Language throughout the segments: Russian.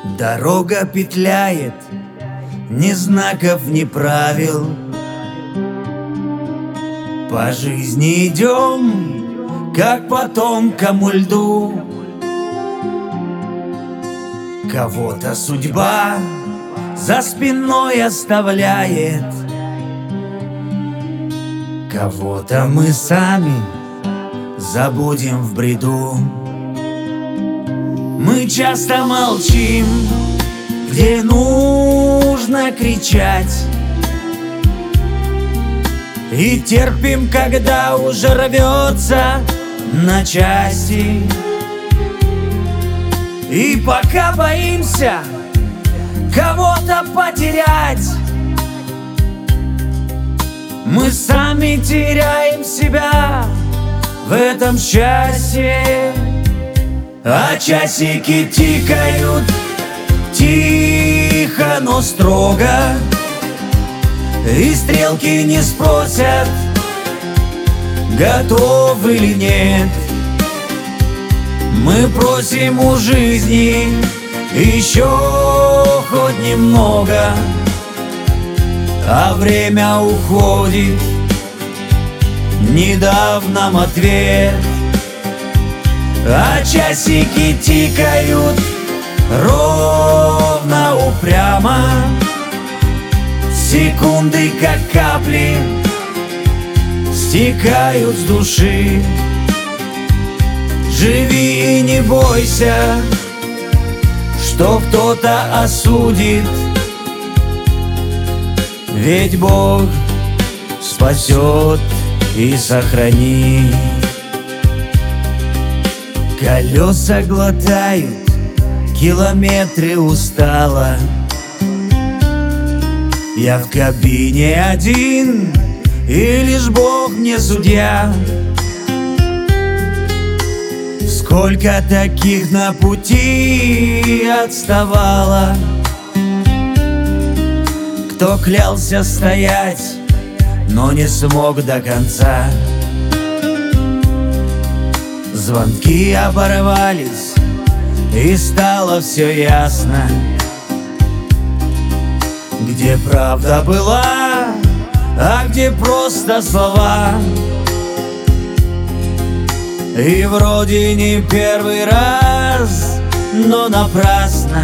Дорога петляет, ни знаков, ни правил. По жизни идем, как по тонкому льду. Кого-то судьба за спиной оставляет, кого-то мы сами забудем в бреду. Мы часто молчим, где нужно кричать, и терпим, когда уже рвется на части. И пока боимся кого-то потерять, мы сами теряем себя в этом счастье. А часики тикают тихо, но строго, и стрелки не спросят, готов или нет. Мы просим у жизни еще хоть немного, а время уходит, не дав нам ответ. А часики тикают ровно, упрямо, секунды, как капли, стекают с души. Живи и не бойся, что кто-то осудит, ведь Бог спасет и сохранит. Колеса глотают километры устало, я в кабине один, и лишь Бог мне судья. Сколько таких на пути отставало, кто клялся стоять, но не смог до конца. Звонки оборвались, и стало все ясно, где правда была, а где просто слова. И вроде не первый раз, но напрасно,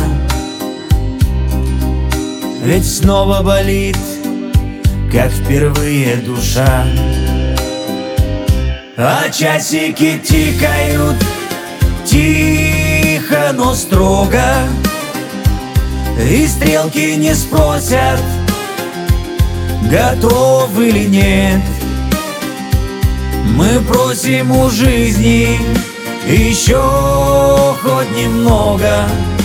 ведь снова болит, как впервые, душа. А часики тикают тихо, но строго, и стрелки не спросят, готов или нет. Мы просим у жизни еще хоть немного,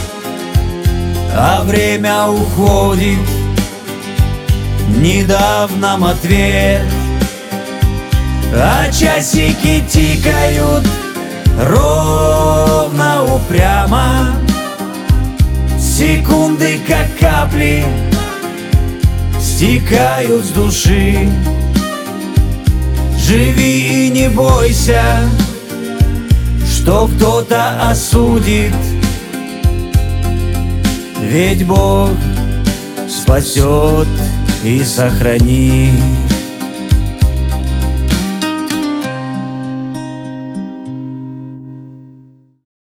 а время уходит, не дав нам ответ. А часики тикают ровно, упрямо, секунды, как капли, стекают с души. Живи и не бойся, что кто-то осудит, ведь Бог спасет и сохранит.